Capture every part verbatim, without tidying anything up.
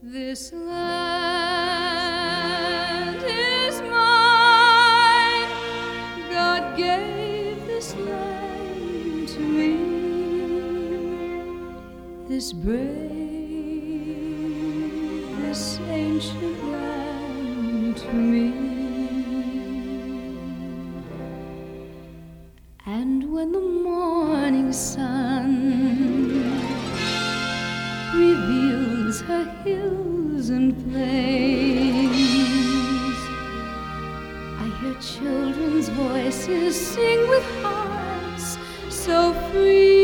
This land is mine. God gave this land to me. This brave, this ancient land to me. And when the morning sun reveals her hills and plains, I hear children's voices sing with hearts so free.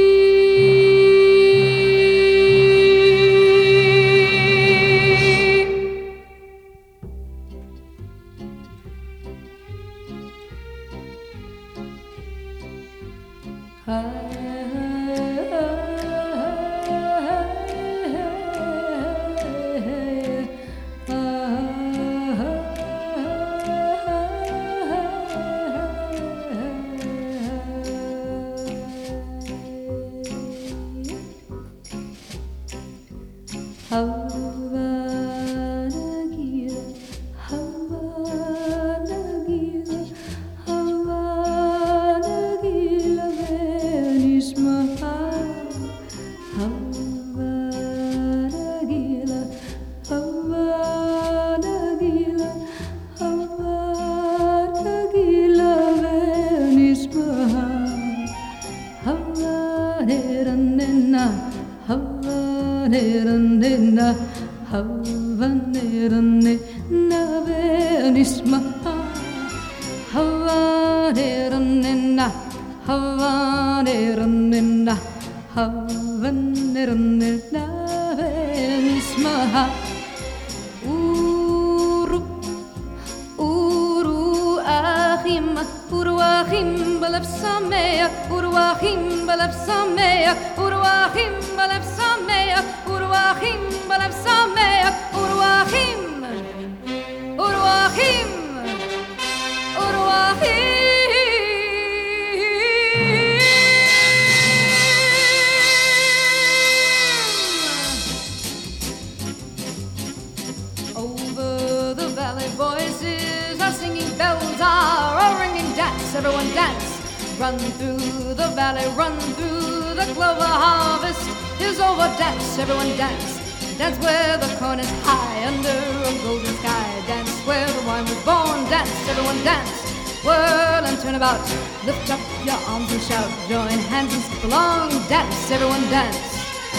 Everyone dance, run through the valley, run through the clover harvest is over. Dance, everyone dance, dance where the corn is high under a golden sky. Dance where the wine was born. Dance, everyone dance, whirl and turn about, lift up your arms and shout, join hands and skip along. Dance, everyone dance.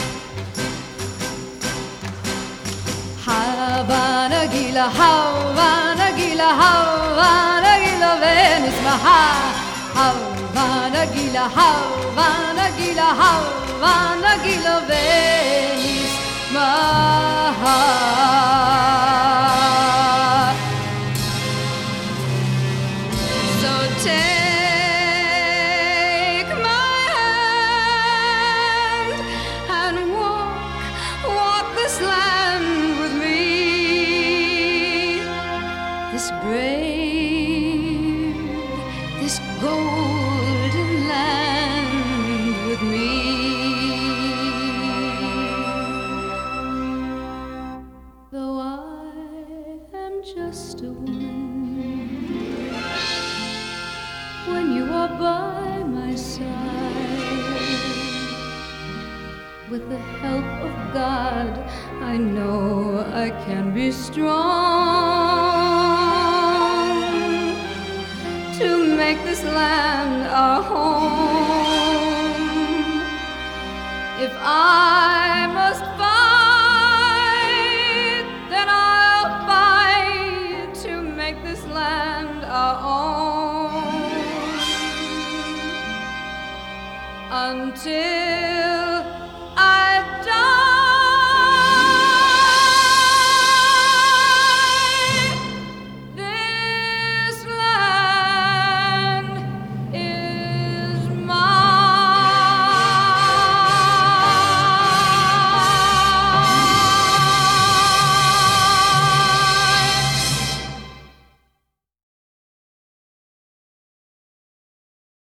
Havana Gila, Havana Gila, Havana Gila, Venice Maha. Havana Gila, Havana Gila, Havana Gila, Venice Maha. So take my hand and walk, walk this land with me. This brave, this golden land with me. Though I am just a woman, when you are by my side, with the help of God, I know I can be strong to make this land our home. If I must